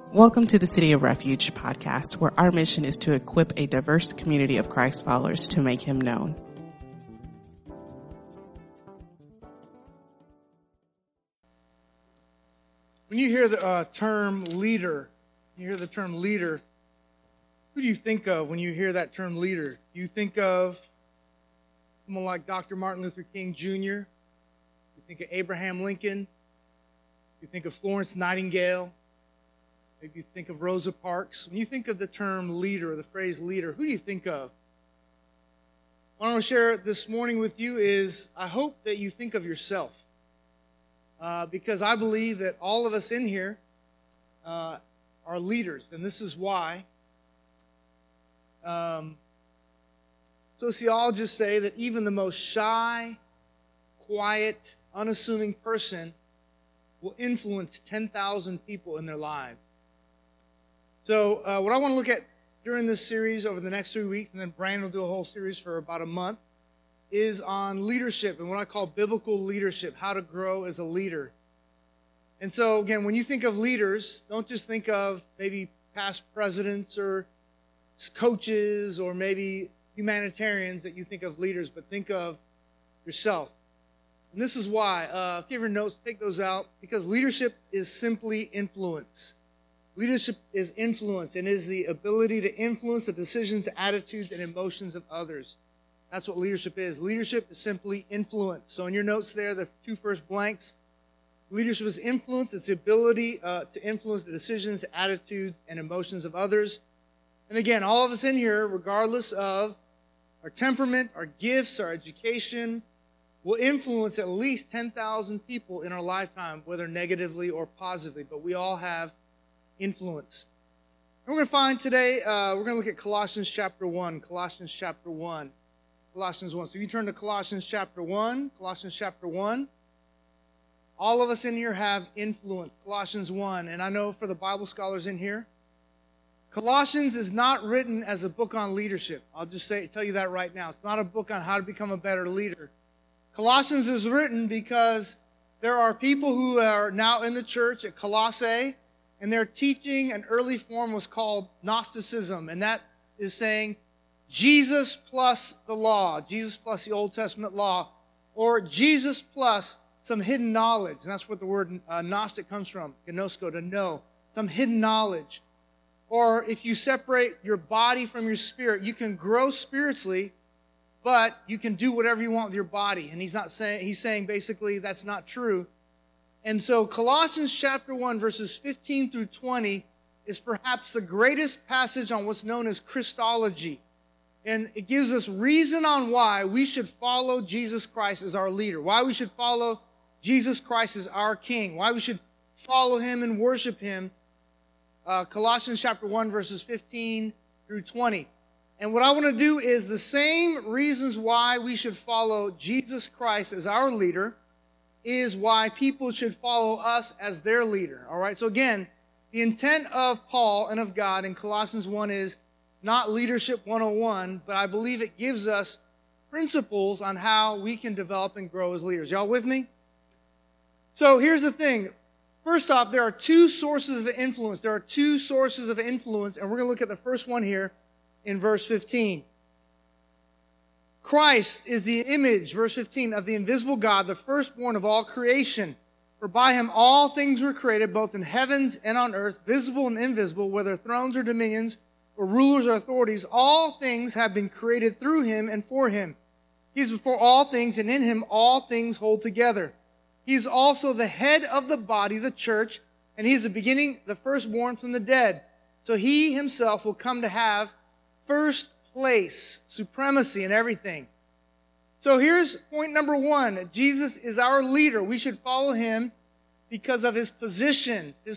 Welcome to the City of Refuge podcast, where our mission is to equip a diverse community of Christ followers to make him known. When you hear the term leader, who do you think of when you hear that term leader? Do you think of someone like Dr. Martin Luther King Jr.? You think of Abraham Lincoln? You think of Florence Nightingale? Maybe you think of Rosa Parks. When you think of the term leader, or the phrase leader, who do you think of? What I want to share this morning with you is I hope that you think of yourself. Because I believe that all of us in here are leaders, and this is why. Sociologists say that even the most shy, quiet, unassuming person will influence 10,000 people in their lives. So what I want to look at during this series over the next 3 weeks, and then Brandon will do a whole series for about a month, is on leadership and what I call biblical leadership, how to grow as a leader. And so, again, when you think of leaders, don't just think of maybe past presidents or coaches or maybe humanitarians that you think of leaders, but think of yourself. And this is why. If you have your notes, take those out, because leadership is simply influence. Leadership is influence and is the ability to influence the decisions, attitudes, and emotions of others. That's what leadership is. Leadership is simply influence. So in your notes there, the two first blanks, leadership is influence. It's the ability to influence the decisions, attitudes, and emotions of others. And again, all of us in here, regardless of our temperament, our gifts, our education, will influence at least 10,000 people in our lifetime, whether negatively or positively. But we all have influence. And we're going to find today, we're going to look at Colossians chapter 1. Colossians 1. So if you turn to Colossians chapter 1, all of us in here have influence. Colossians 1. And I know for the Bible scholars in here, Colossians is not written as a book on leadership. I'll just tell you that right now. It's not a book on how to become a better leader. Colossians is written because there are people who are now in the church at Colossae, and their teaching, an early form was called Gnosticism, and that is saying Jesus plus the law, Jesus plus the Old Testament law, or Jesus plus some hidden knowledge. And that's what the word Gnostic comes from, gnosko, to know, some hidden knowledge. Or if you separate your body from your spirit, you can grow spiritually, but you can do whatever you want with your body. And he's saying basically that's not true. And so Colossians chapter 1, verses 15 through 20 is perhaps the greatest passage on what's known as Christology. And it gives us reason on why we should follow Jesus Christ as our leader, why we should follow Jesus Christ as our King, why we should follow him and worship him. Colossians chapter 1, verses 15 through 20. And what I want to do is the same reasons why we should follow Jesus Christ as our leader is why people should follow us as their leader. All right. So again, the intent of Paul and of God in Colossians 1 is not leadership 101, but I believe it gives us principles on how we can develop and grow as leaders. Y'all with me? So here's the thing. First off, there are two sources of influence. And we're going to look at the first one here in verse 15. Christ is the image, verse 15, of the invisible God, the firstborn of all creation. For by him all things were created, both in heavens and on earth, visible and invisible, whether thrones or dominions, or rulers or authorities. All things have been created through him and for him. He is before all things, and in him all things hold together. He is also the head of the body, the church, and he is the beginning, the firstborn from the dead. So he himself will come to have first place, supremacy in everything. So here's point number 1. Jesus is our leader. We should follow him because of his position. We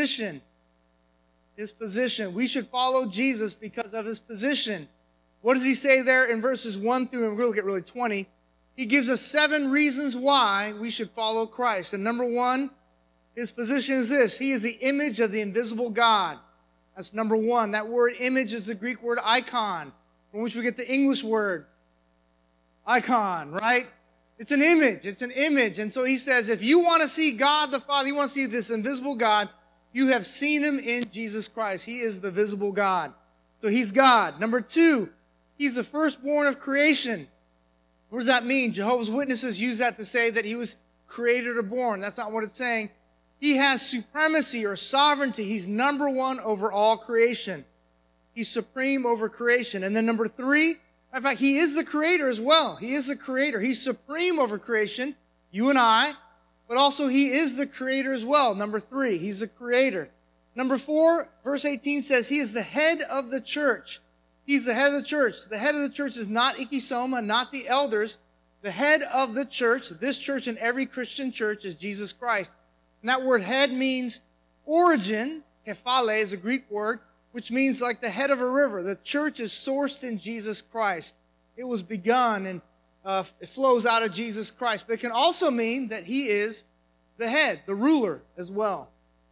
should follow Jesus because of his position. What does he say there in verses 1 through, and we're going to look at 20. He gives us 7 reasons why we should follow Christ. And number 1, his position is this. He is the image of the invisible God. That's number 1. That word image is the Greek word icon, from which we get the English word icon, right? It's an image. And so he says, if you want to see God the Father, you want to see this invisible God, You have seen him in Jesus Christ. He is the visible God. So he's God. Number two, he's the firstborn of creation. What does that mean? Jehovah's Witnesses use that to say that he was created or born. That's not what it's saying. He has supremacy or sovereignty. He's number one over all creation. He's supreme over creation. And then number three, in fact, he is the creator as well. He is the creator. He's supreme over creation, you and I, but also he is the creator as well. Number three, he's the creator. Number four, verse 18 says he is the head of the church. He's the head of the church. The head of the church is not Ikisoma, not the elders. The head of the church, this church and every Christian church, is Jesus Christ. And that word head means origin. Kephale is a Greek word, which means like the head of a river. The church is sourced in Jesus Christ. It was begun and it flows out of Jesus Christ. But it can also mean that he is the head, the ruler as well.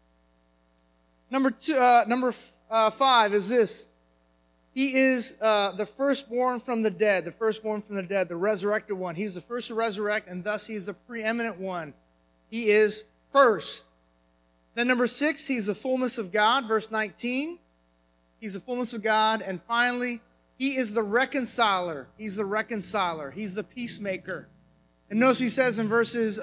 Number five is this. He is the firstborn from the dead, the resurrected one. He's the first to resurrect, and thus he's the preeminent one. He is first. Then number six, he's the fullness of God, verse 19. He's the fullness of God. And finally, he is the reconciler. He's the reconciler. He's the peacemaker. And notice he says in verses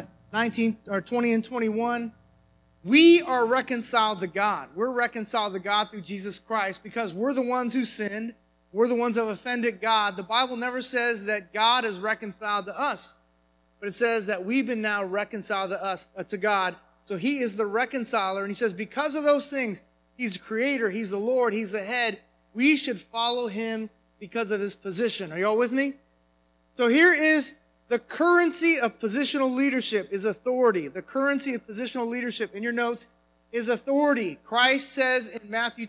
20 and 21, we are reconciled to God. We're reconciled to God through Jesus Christ because we're the ones who sinned. We're the ones who have offended God. The Bible never says that God is reconciled to us, but it says that we've been now reconciled to God. So he is the reconciler. And he says because of those things, he's the creator, he's the Lord, he's the head. We should follow him because of his position. Are y'all with me? So here is the currency of positional leadership is authority. The currency of positional leadership in your notes is authority. Christ says in Matthew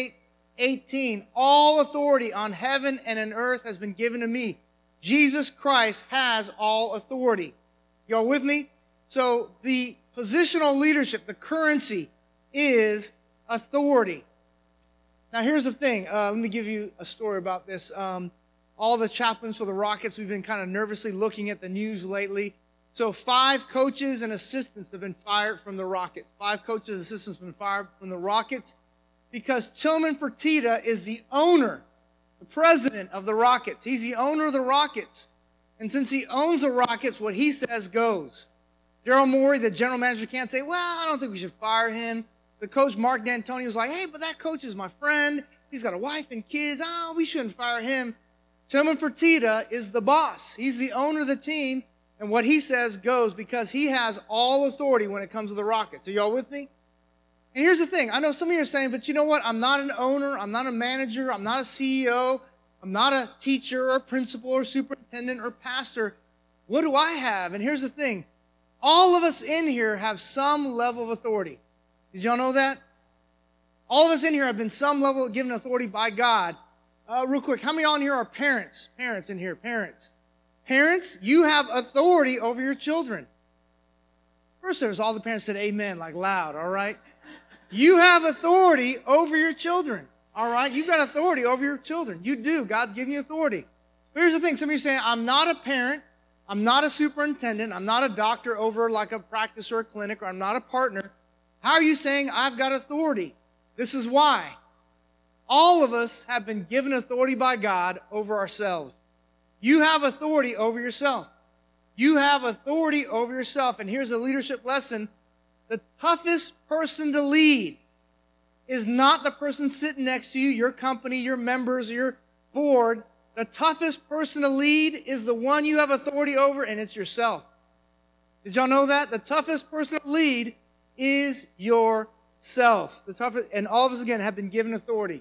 28:18, all authority on heaven and on earth has been given to me. Jesus Christ has all authority. Y'all with me? So the positional leadership, the currency is authority. Now here's the thing. Let me give you a story about this. All the chaplains for the Rockets, we've been kind of nervously looking at the news lately. So 5 coaches and assistants have been fired from the Rockets. 5 coaches and assistants have been fired from the Rockets because Tillman Fertitta is the owner, the president of the Rockets. He's the owner of the Rockets. And since he owns the Rockets, what he says goes. Daryl Morey, the general manager, can't say, well, I don't think we should fire him. The coach, Mark D'Antoni, was like, hey, but that coach is my friend. He's got a wife and kids. Oh, we shouldn't fire him. Tillman Fertitta is the boss. He's the owner of the team, and what he says goes because he has all authority when it comes to the Rockets. Are y'all with me? And here's the thing. I know some of you are saying, but you know what? I'm not an owner. I'm not a manager. I'm not a CEO. I'm not a teacher or principal or superintendent or pastor. What do I have? And here's the thing. All of us in here have some level of authority. Did y'all know that? All of us in here have been some level of given authority by God. Real quick, how many of y'all in here are parents? Parents in here, parents. Parents, you have authority over your children. First service, all the parents said amen, like loud, all right? You have authority over your children, all right? You've got authority over your children. You do. God's given you authority. But here's the thing. Some of you are saying, I'm not a parent. I'm not a superintendent. I'm not a doctor over like a practice or a clinic, or I'm not a partner. How are you saying I've got authority? This is why. All of us have been given authority by God over ourselves. You have authority over yourself. You have authority over yourself. And here's a leadership lesson. The toughest person to lead is not the person sitting next to you, your company, your members, your board. The toughest person to lead is the one you have authority over, and it's yourself. Did y'all know that? The toughest person to lead is yourself. The toughest, and all of us, again, have been given authority.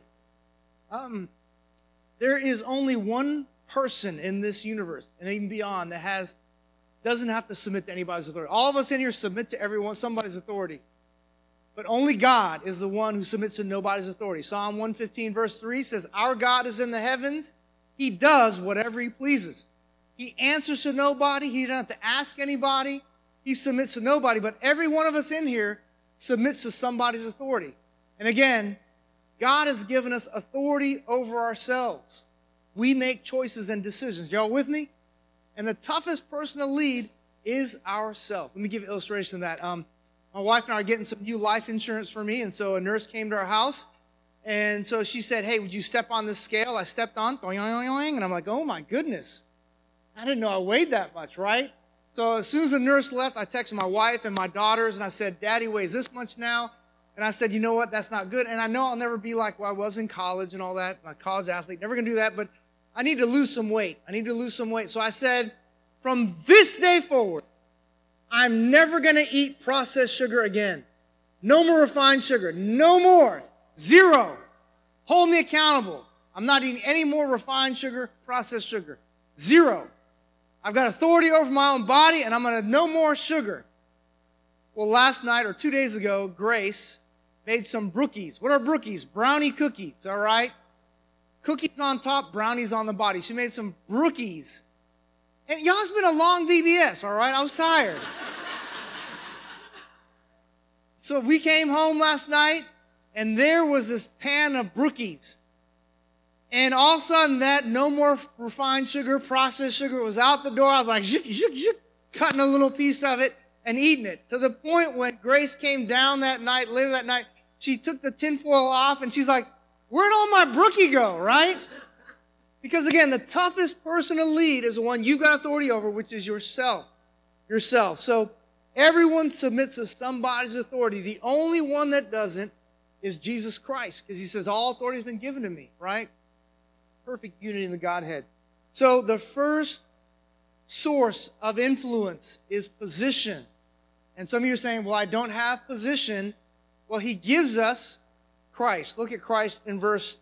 There is only one person in this universe and even beyond that doesn't have to submit to anybody's authority. All of us in here submit to somebody's authority. But only God is the one who submits to nobody's authority. Psalm 115 verse 3 says, our God is in the heavens. He does whatever he pleases. He answers to nobody. He doesn't have to ask anybody. He submits to nobody. But every one of us in here submits to somebody's authority. And again, God has given us authority over ourselves. We make choices and decisions. Y'all with me? And the toughest person to lead is ourselves. Let me give you an illustration of that. My my wife and I are getting some new life insurance for me, and so a nurse came to our house, and so she said, hey, would you step on this scale? I stepped on, and I'm like, oh my goodness. I didn't know I weighed that much, right? So as soon as the nurse left, I texted my wife and my daughters, and I said, Daddy weighs this much now. And I said, you know what, that's not good. And I know I'll never be like I was in college and all that, a college athlete, never gonna do that, but I need to lose some weight. So I said, from this day forward, I'm never gonna eat processed sugar again. No more refined sugar, no more, 0. Hold me accountable. I'm not eating any more refined sugar, processed sugar, 0. I've got authority over my own body, and I'm gonna no more sugar. Well, last night or 2 days ago, Grace made some brookies. What are brookies? Brownie cookies, all right? Cookies on top, brownies on the body. She made some brookies. And y'all, it's been a long VBS, all right? I was tired. So we came home last night, and there was this pan of brookies. And all of a sudden, that no more refined sugar, processed sugar was out the door. I was like, cutting a little piece of it and eating it. To the point when Grace came down that night, later that night, she took the tinfoil off, and she's like, where'd all my brookie go, right? Because again, the toughest person to lead is the one you got authority over, which is yourself. So everyone submits to somebody's authority. The only one that doesn't is Jesus Christ, because he says, all authority has been given to me, right? Perfect unity in the Godhead. So the first source of influence is position. And some of you are saying, well, I don't have position. Well, he gives us Christ. Look at Christ in verse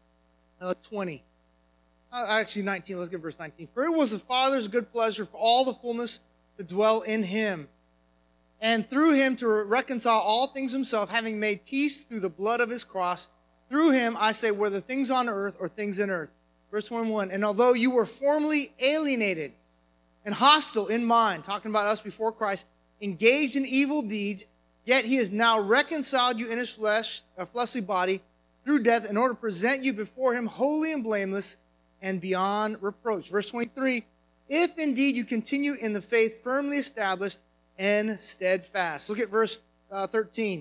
20. Actually, 19. Let's get verse 19. For it was the Father's good pleasure for all the fullness to dwell in him, and through him to reconcile all things himself, having made peace through the blood of his cross. Through him, I say, whether things on earth or things in earth. Verse 21. And although you were formerly alienated and hostile in mind, talking about us before Christ, engaged in evil deeds, yet he has now reconciled you in his flesh, a fleshly body, through death, in order to present you before him holy and blameless and beyond reproach. Verse 23, if indeed you continue in the faith firmly established and steadfast. Look at verse 13.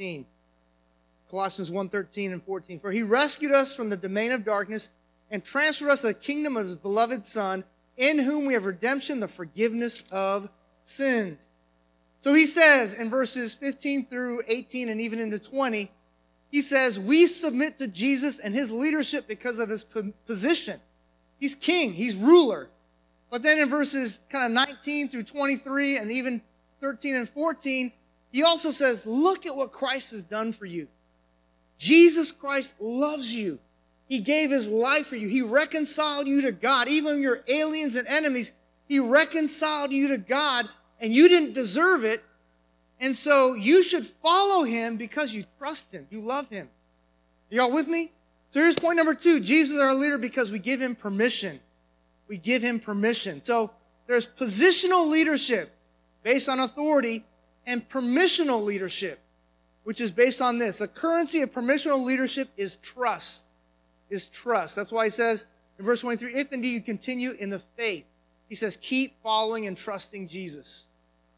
Colossians 1:13 and 14. For he rescued us from the domain of darkness and transferred us to the kingdom of his beloved Son, in whom we have redemption, the forgiveness of sins. So he says in verses 15 through 18 and even into 20, he says, we submit to Jesus and his leadership because of his position. He's king, he's ruler. But then in verses kind of 19 through 23 and even 13 and 14, he also says, look at what Christ has done for you. Jesus Christ loves you. He gave his life for you. He reconciled you to God. Even your aliens and enemies, he reconciled you to God, and you didn't deserve it. And so you should follow him because you trust him. You love him. Y'all with me? So here's point number 2. Jesus is our leader because we give him permission. We give him permission. So there's positional leadership based on authority and permissional leadership, which is based on this. The currency of permissional leadership is trust. That's why he says in verse 23, if indeed you continue in the faith, he says, keep following and trusting Jesus.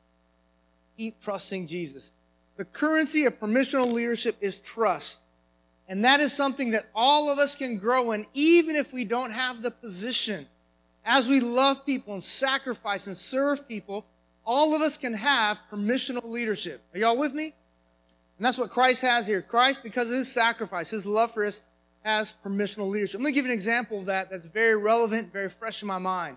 Keep trusting Jesus. The currency of permissional leadership is trust. And that is something that all of us can grow in, even if we don't have the position. As we love people and sacrifice and serve people, all of us can have permissional leadership. Are y'all with me? And that's what Christ has here. Christ, because of his sacrifice, his love for us, has permissional leadership. I'm going to give you an example of that that's very relevant, very fresh in my mind.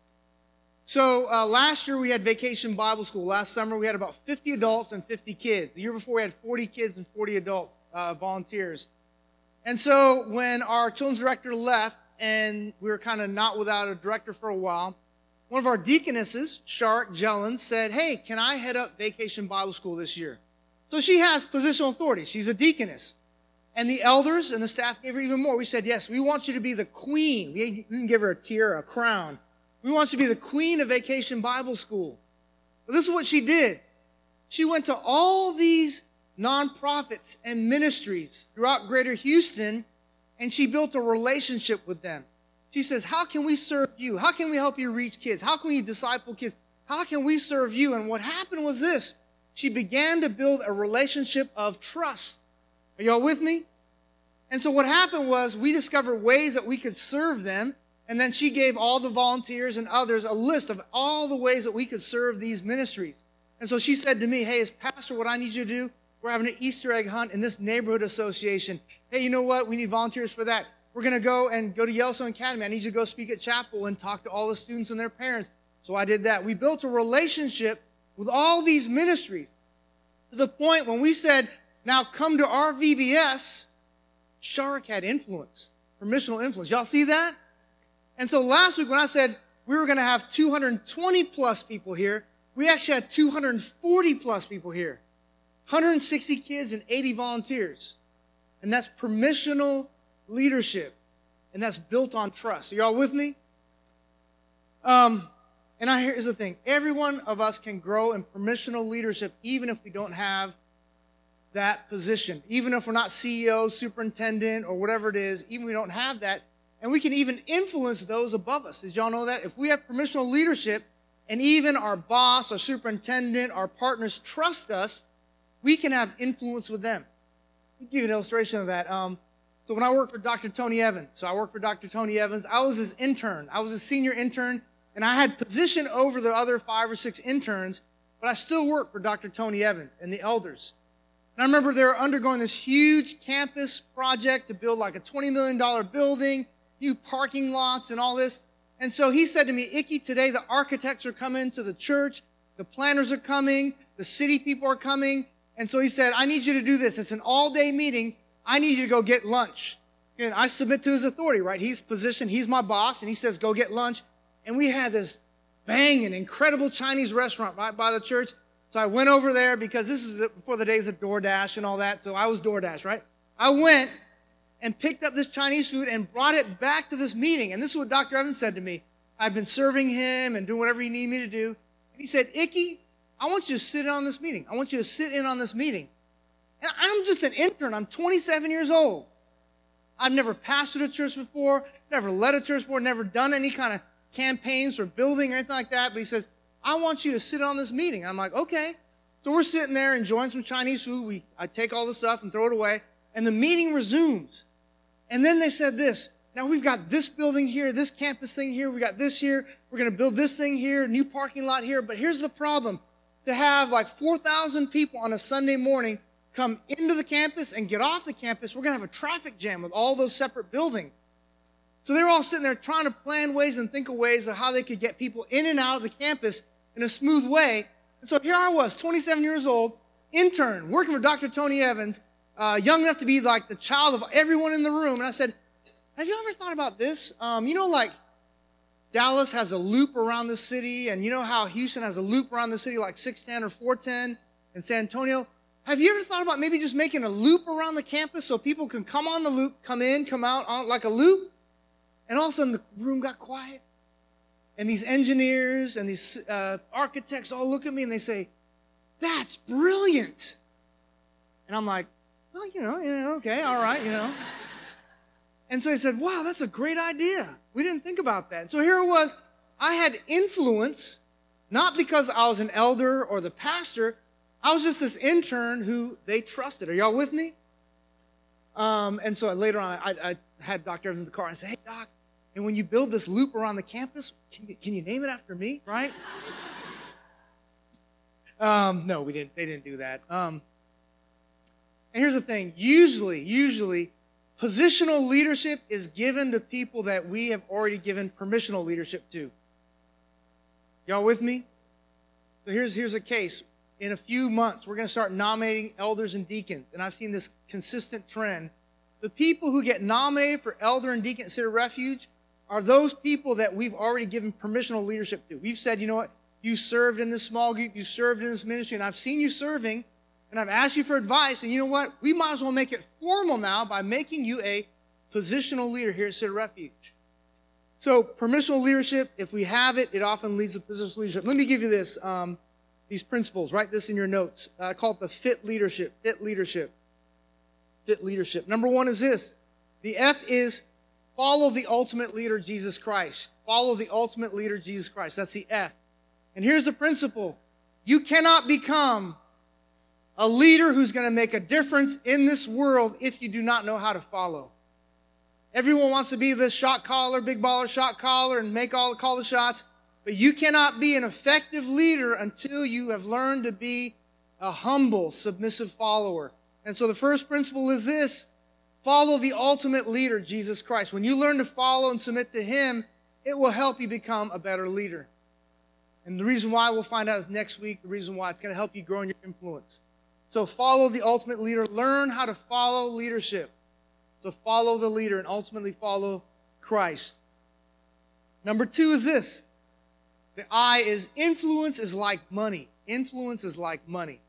So last year we had Vacation Bible School. Last summer we had about 50 adults and 50 kids. The year before we had 40 kids and 40 adults, volunteers. And so when our children's director left and we were kind of not without a director for a while, one of our deaconesses, Shark Jellin, said, hey, can I head up Vacation Bible School this year? So she has positional authority. She's a deaconess. And the elders and the staff gave her even more. We said, yes, we want you to be the queen. We can give her a tiara, a crown. We want you to be the queen of Vacation Bible School. But this is what she did. She went to all these nonprofits and ministries throughout Greater Houston, and she built a relationship with them. She says, how can we serve you? How can we help you reach kids? How can we disciple kids? How can we serve you? And what happened was this. she began to build a relationship of trust. Are y'all with me? And so what happened was we discovered ways that we could serve them. And then she gave all the volunteers and others a list of all the ways that we could serve these ministries. And so she said to me, hey, as pastor, what I need you to do, we're having an Easter egg hunt in this neighborhood association. Hey, you know what? We need volunteers for that. We're going to go to Yellowstone Academy. I need you to go speak at chapel and talk to all the students and their parents. So I did that. We built a relationship with all these ministries to the point when we said, now come to our VBS, Shark had influence, permissional influence. Y'all see that? And so last week when I said we were going to have 220 plus people here, we actually had 240 plus people here. 160 kids and 80 volunteers. And that's permissional leadership. And that's built on trust. Are y'all with me? Here's the thing. Every one of us can grow in permissional leadership even if we don't have that position. Even if we're not CEO, superintendent, or whatever it is, even if we don't have that. And we can even influence those above us. Did y'all know that? If we have permissional leadership and even our boss, our superintendent, our partners trust us, we can have influence with them. I'll give you an illustration of that. So when I worked for Dr. Tony Evans, I was his intern. I was a senior intern, and I had position over the other 5 or 6 interns, but I still worked for Dr. Tony Evans and the elders. And I remember they were undergoing this huge campus project to build like a $20 million building, new parking lots and all this. And so he said to me, Icky, today the architects are coming to the church, the planners are coming, the city people are coming. And so he said, I need you to do this. It's an all-day meeting. I need you to go get lunch. And I submit to his authority, right? He's positioned, he's my boss, and he says, go get lunch. And we had this banging, incredible Chinese restaurant right by the church. So I went over there because this is before the days of DoorDash and all that. So I was DoorDash, right? I went and picked up this Chinese food and brought it back to this meeting. And this is what Dr. Evans said to me. I've been serving him and doing whatever he needed me to do. And he said, Icky, I want you to sit in on this meeting. I want you to sit in on this meeting. And I'm just an intern. I'm 27 years old. I've never pastored a church before, never led a church before, never done any kind of campaigns or building or anything like that. But he says, I want you to sit on this meeting. I'm like, okay. So we're sitting there enjoying some Chinese food. I take all the stuff and throw it away. And the meeting resumes. And then they said this, now we've got this building here, this campus thing here, we got this here, we're going to build this thing here, new parking lot here. But here's the problem. To have like 4,000 people on a Sunday morning come into the campus and get off the campus, we're going to have a traffic jam with all those separate buildings. So they're all sitting there trying to plan ways and think of ways of how they could get people in and out of the campus in a smooth way. And so here I was, 27 years old, intern, working for Dr. Tony Evans, young enough to be like the child of everyone in the room. And I said, have you ever thought about this? Like Dallas has a loop around the city, and you know how Houston has a loop around the city like 610 or 410 in San Antonio? Have you ever thought about maybe just making a loop around the campus so people can come on the loop, come in, come out on like a loop? And all of a sudden the room got quiet. And these engineers and these architects all look at me and they say, that's brilliant. And I'm like, well, okay, all right, And so they said, wow, that's a great idea. We didn't think about that. And so here it was. I had influence, not because I was an elder or the pastor. I was just this intern who they trusted. Are y'all with me? And so later on, I had Dr. Evans in the car. And I said, hey, Doc, and when you build this loop around the campus, can you name it after me, right? No, we didn't. They didn't do that. And here's the thing. Usually, positional leadership is given to people that we have already given permissional leadership to. Y'all with me? So here's a case. In a few months, we're going to start nominating elders and deacons. And I've seen this consistent trend. The people who get nominated for elder and deacon at City Refuge are those people that we've already given permissional leadership to. We've said, you know what? You served in this small group. You served in this ministry. And I've seen you serving. And I've asked you for advice. And you know what? We might as well make it formal now by making you a positional leader here at City Refuge. So permissional leadership, if we have it, it often leads to positional leadership. Let me give you this. These principles, write this in your notes. I call it the fit leadership. Fit leadership. Fit leadership. Number one is this. The F is follow the ultimate leader, Jesus Christ. Follow the ultimate leader, Jesus Christ. That's the F. And here's the principle. You cannot become a leader who's going to make a difference in this world if you do not know how to follow. Everyone wants to be the shot caller, big baller shot caller, and call the shots. But you cannot be an effective leader until you have learned to be a humble, submissive follower. And so the first principle is this: follow the ultimate leader, Jesus Christ. When you learn to follow and submit to him, it will help you become a better leader. And the reason why we'll find out is next week, the reason why it's going to help you grow in your influence. So follow the ultimate leader. Learn how to follow leadership. So follow the leader and ultimately follow Christ. Number 2 is this. The I is influence is like money. Influence is like money.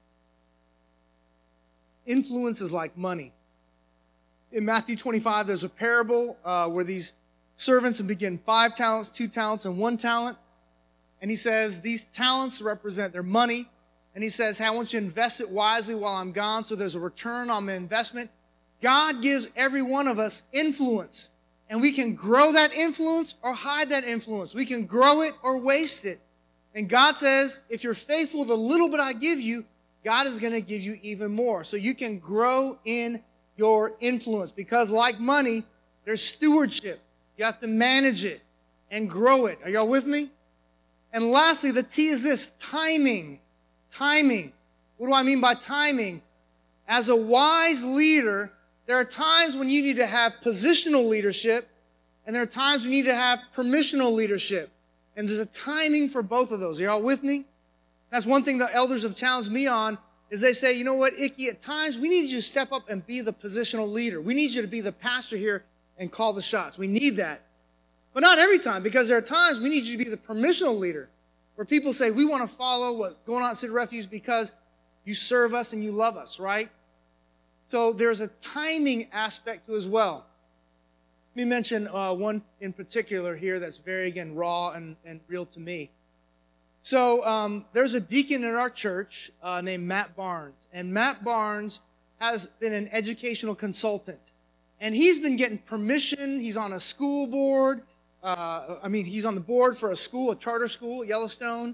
Influence is like money. In Matthew 25, there's a parable where these servants have been given 5 talents, 2 talents, and 1 talent. And he says these talents represent their money. And he says, hey, I want you to invest it wisely while I'm gone so there's a return on the investment. God gives every one of us influence. And we can grow that influence or hide that influence. We can grow it or waste it. And God says, if you're faithful to the little bit I give you, God is going to give you even more. So you can grow in your influence. Because like money, there's stewardship. You have to manage it and grow it. Are y'all with me? And lastly, the T is this: timing. Timing. What do I mean by timing? As a wise leader, there are times when you need to have positional leadership, and there are times when you need to have permissional leadership. And there's a timing for both of those. Are y'all with me? That's one thing the elders have challenged me on, is they say, you know what, Icky, at times we need you to step up and be the positional leader. We need you to be the pastor here and call the shots. We need that. But not every time, because there are times we need you to be the permissional leader, where people say, we want to follow what's going on at City Refuge because you serve us and you love us, right? So there's a timing aspect to it as well. Let me mention one in particular here that's very, again, raw and real to me. So there's a deacon in our church named Matt Barnes. And Matt Barnes has been an educational consultant. And he's been getting permission. He's on a school board. He's on the board for a school, a charter school, Yellowstone.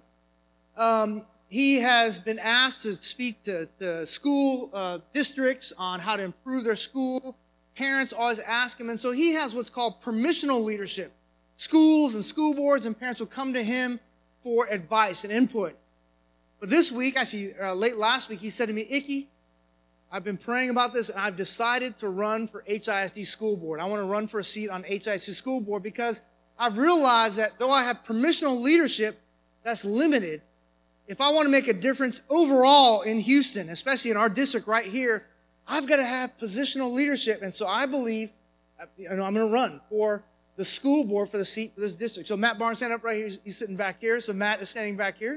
He has been asked to speak to school districts on how to improve their school. Parents always ask him. And so he has what's called permissional leadership. Schools and school boards and parents will come to him for advice and input. But this week, actually late last week, he said to me, Icky, I've been praying about this, and I've decided to run for HISD school board. I want to run for a seat on HISD school board because I've realized that though I have permissional leadership, that's limited. If I want to make a difference overall in Houston, especially in our district right here, I've got to have positional leadership. And so I believe I'm going to run for the school board for the seat for this district. So Matt Barnes, stand up right here. He's sitting back here. So Matt is standing back here.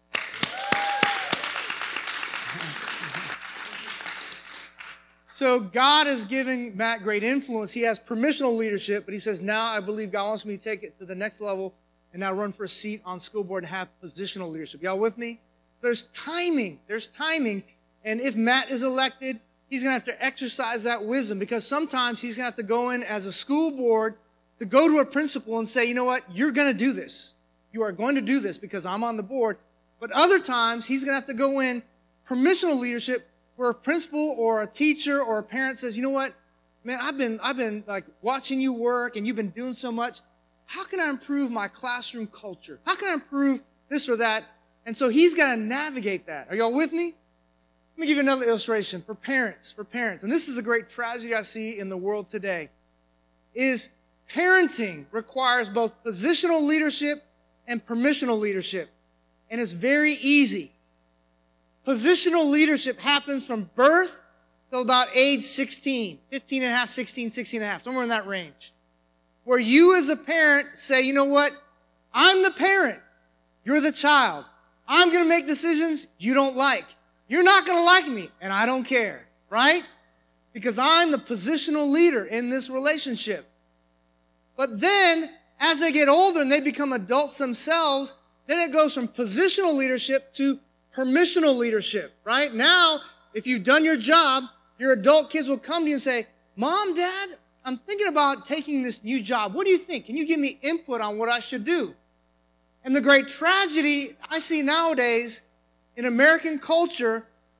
So God is giving Matt great influence. He has permissional leadership, but he says, now I believe God wants me to take it to the next level and now run for a seat on school board and have positional leadership. Y'all with me? There's timing. There's timing. And if Matt is elected, he's going to have to exercise that wisdom, because sometimes he's going to have to go in as a school board to go to a principal and say, you know what, you're going to do this. You are going to do this because I'm on the board. But other times he's going to have to go in permissional leadership, where a principal or a teacher or a parent says, you know what, man, I've been like watching you work and you've been doing so much. How can I improve my classroom culture? How can I improve this or that? And so he's got to navigate that. Are y'all with me? Let me give you another illustration for parents. And this is a great tragedy I see in the world today, is parenting requires both positional leadership and permissional leadership. And it's very easy. Positional leadership happens from birth till about age 16, 15 and a half, 16, 16 and a half, somewhere in that range. Where you as a parent say, you know what? I'm the parent. You're the child. I'm going to make decisions you don't like. You're not going to like me, and I don't care, right? Because I'm the positional leader in this relationship. But then, as they get older and they become adults themselves, then it goes from positional leadership to permissional leadership, right? Now, if you've done your job, your adult kids will come to you and say, Mom, Dad, I'm thinking about taking this new job. What do you think? Can you give me input on what I should do? And the great tragedy I see nowadays in American culture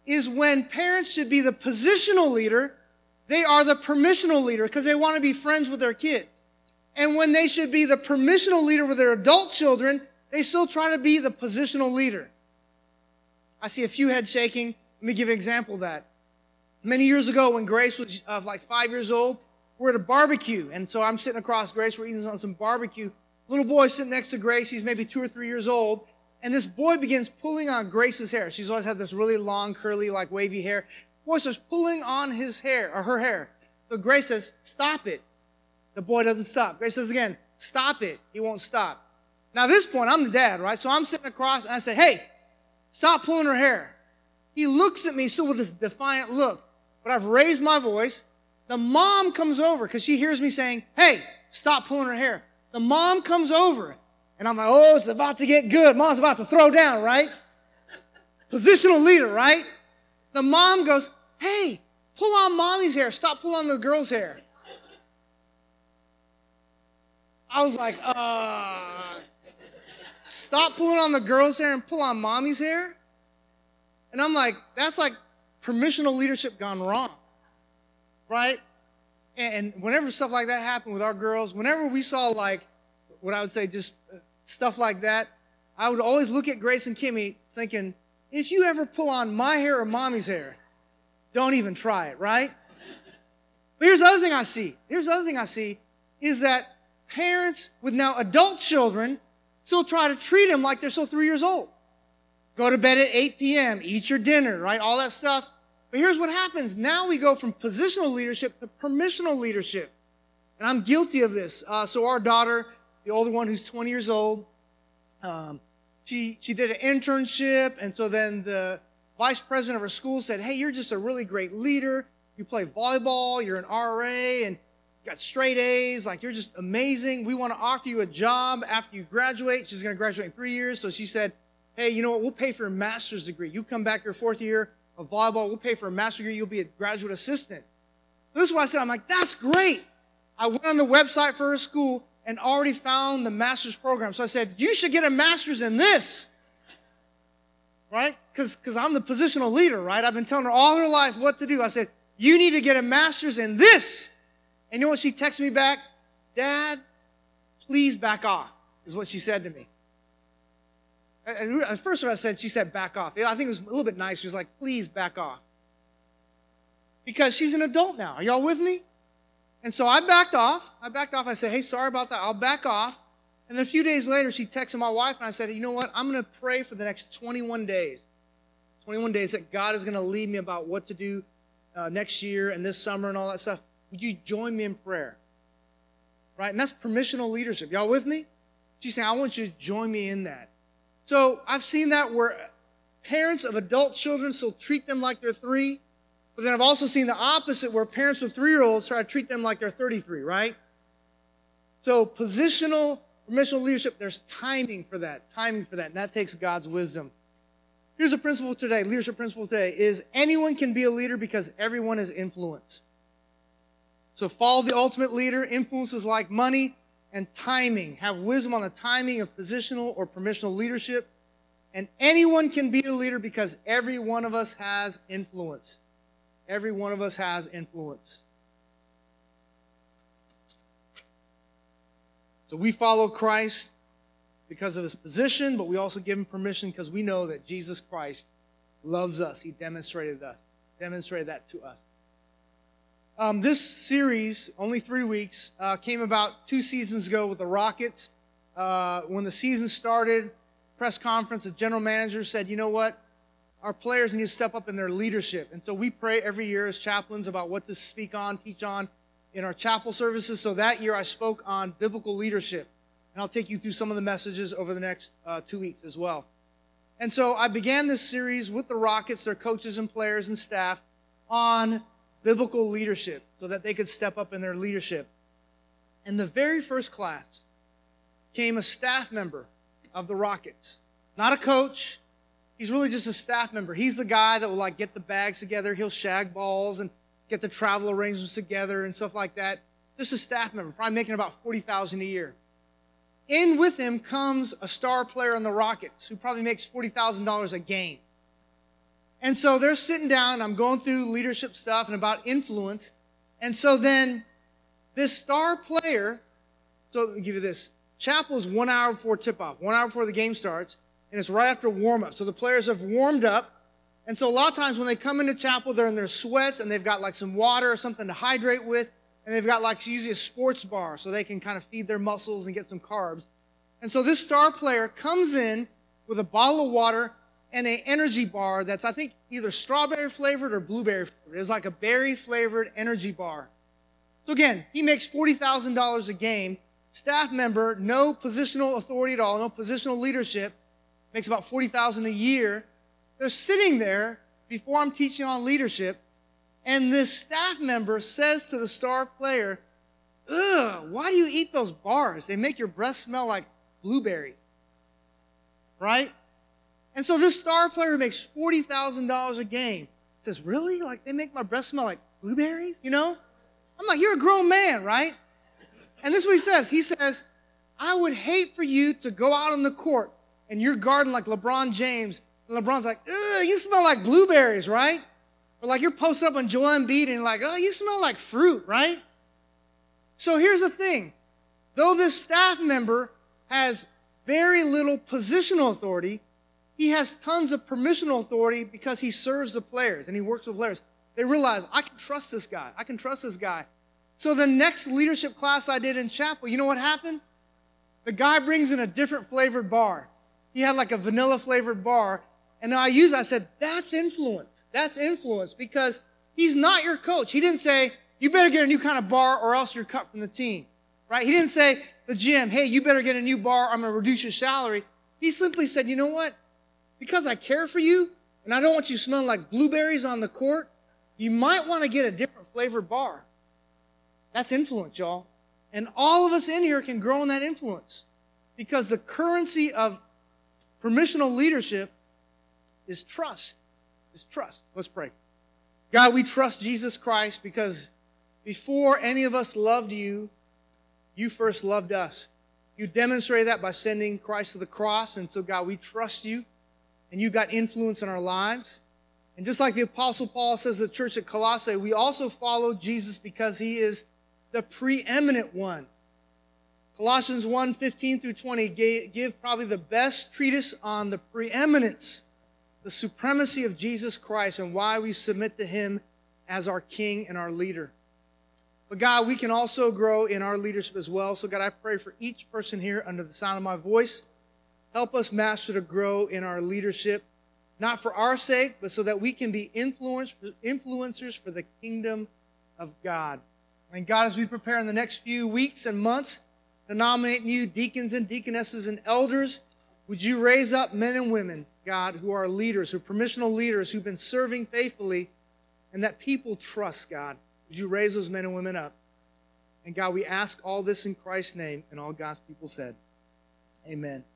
is when parents should be the positional leader, they are the permissional leader because they want to be friends with their kids. And when they should be the permissional leader with their adult children, they still try to be the positional leader. I see a few heads shaking. Let me give you an example of that. Many years ago when Grace was like 5 years old, we're at a barbecue. And so I'm sitting across Grace. We're eating on some barbecue. Little boy sitting next to Grace. He's maybe 2 or 3 years old. And this boy begins pulling on Grace's hair. She's always had this really long, curly, like wavy hair. Boy starts pulling on his hair, or her hair. So Grace says, stop it. The boy doesn't stop. Grace says again, stop it. He won't stop. Now at this point, I'm the dad, right? So I'm sitting across and I say, hey, stop pulling her hair. He looks at me still with this defiant look. But I've raised my voice. The mom comes over because she hears me saying, hey, stop pulling her hair. The mom comes over. And I'm like, oh, it's about to get good. Mom's about to throw down, right? Positional leader, right? The mom goes, hey, pull on mommy's hair. Stop pulling on the girl's hair. I was like, stop pulling on the girl's hair and pull on mommy's hair? And I'm like, that's like permissional leadership gone wrong, right? And whenever stuff like that happened with our girls, whenever we saw like, what I would say just stuff like that, I would always look at Grace and Kimmy thinking, if you ever pull on my hair or mommy's hair, don't even try it, right? But here's the other thing I see. Is that parents with now adult children still try to treat them like they're still 3 years old. Go to bed at 8 p.m., eat your dinner, right? All that stuff. But here's what happens. Now we go from positional leadership to permissional leadership. And I'm guilty of this. So our daughter, the older one who's 20 years old, she did an internship. And so then the vice president of her school said, hey, you're just a really great leader. You play volleyball. You're an RA and got straight A's. Like, you're just amazing. We want to offer you a job after you graduate. She's going to graduate in 3 years. So she said, hey, you know what? We'll pay for a master's degree. You come back your 4th year of volleyball. We'll pay for a master's degree. You'll be a graduate assistant. This is what I said. I'm like, that's great. I went on the website for her school and already found the master's program. So I said, you should get a master's in this, right? Because I'm the positional leader, right? I've been telling her all her life what to do. I said, you need to get a master's in this. And you know what she texted me back? Dad, please back off, is what she said to me. At first I said, she said back off. I think it was a little bit nice. She was like, please back off. Because she's an adult now. Are y'all with me? And so I backed off. I said, hey, sorry about that. I'll back off. And then a few days later, she texted my wife, and I said, you know what? I'm going to pray for the next 21 days. 21 days that God is going to lead me about what to do next year and this summer and all that stuff. Would you join me in prayer? Right? And that's permissional leadership. Y'all with me? She's saying, I want you to join me in that. So I've seen that where parents of adult children still treat them like they're 3. But then I've also seen the opposite where parents with 3-year-olds try to treat them like they're 33, right? So positional, permissional leadership, there's timing for that, and that takes God's wisdom. Here's a principle today, leadership principle today, is anyone can be a leader because everyone is influence. So follow the ultimate leader. Influences like money and timing. Have wisdom on the timing of positional or permissional leadership. And anyone can be a leader because every one of us has influence. Every one of us has influence. So we follow Christ because of his position, but we also give him permission because we know that Jesus Christ loves us. He demonstrated that to us. This series, only 3 weeks, came about 2 seasons ago with the Rockets. When the season started, press conference, the general manager said, you know what? Our players need to step up in their leadership. And so we pray every year as chaplains about what to speak on, teach on in our chapel services. So that year I spoke on biblical leadership. And I'll take you through some of the messages over the next 2 weeks as well. And so I began this series with the Rockets, their coaches and players and staff, on biblical leadership so that they could step up in their leadership. And the very first class came a staff member of the Rockets. Not a coach. He's really just a staff member. He's the guy that will get the bags together. He'll shag balls and get the travel arrangements together and stuff like that. Just a staff member, probably making about $40,000 a year. In with him comes a star player on the Rockets who probably makes $40,000 a game. And so they're sitting down. I'm going through leadership stuff and about influence. And so then this star player, so let me give you this. Chapel's 1 hour before tip-off, 1 hour before the game starts, and it's right after warm-up. So the players have warmed up. And so a lot of times when they come into chapel, they're in their sweats, and they've got like some water or something to hydrate with, and they've got like usually a sports bar so they can kind of feed their muscles and get some carbs. And so this star player comes in with a bottle of water and an energy bar that's, I think, either strawberry flavored or blueberry flavored. It's like a berry flavored energy bar. So again, he makes $40,000 a game. Staff member, no positional authority at all, no positional leadership, makes about $40,000 a year. They're sitting there before I'm teaching on leadership, and this staff member says to the star player, "Ugh, why do you eat those bars? They make your breath smell like blueberry." Right? And so this star player makes $40,000 a game. Says, "Really? Like they make my breath smell like blueberries?" You know? I'm like, "You're a grown man, right?" And this is what he says. He says, "I would hate for you to go out on the court and you're guarding like LeBron James. And LeBron's like, 'Ugh, you smell like blueberries,' right? Or like you're posted up on Joel Embiid and you're like, 'Oh, you smell like fruit,' right?" So here's the thing. Though this staff member has very little positional authority, he has tons of permissional authority because he serves the players and he works with players. They realize, I can trust this guy. I can trust this guy. So the next leadership class I did in chapel, you know what happened? The guy brings in a different flavored bar. He had like a vanilla flavored bar. And I said, that's influence. That's influence because he's not your coach. He didn't say, you better get a new kind of bar or else you're cut from the team. Right? He didn't say, the gym, hey, you better get a new bar. I'm going to reduce your salary. He simply said, you know what? Because I care for you and I don't want you smelling like blueberries on the court, you might want to get a different flavored bar. That's influence, y'all. And all of us in here can grow in that influence because the currency of permissional leadership is trust. Is trust. Let's pray. God, we trust Jesus Christ because before any of us loved you, you first loved us. You demonstrated that by sending Christ to the cross. And so, God, we trust you and you got influence in our lives. And just like the Apostle Paul says to the church at Colossae, we also follow Jesus because he is the preeminent one. Colossians 1:15 through 20 give probably the best treatise on the preeminence, the supremacy of Jesus Christ and why we submit to him as our king and our leader. But God, we can also grow in our leadership as well. So God, I pray for each person here under the sound of my voice. Help us, Master, to grow in our leadership, not for our sake, but so that we can be influencers for the kingdom of God. And God, as we prepare in the next few weeks and months to nominate new deacons and deaconesses and elders, would you raise up men and women, God, who are leaders, who are permissional leaders, who've been serving faithfully, and that people trust, God. Would you raise those men and women up? And God, we ask all this in Christ's name, and all God's people said, amen.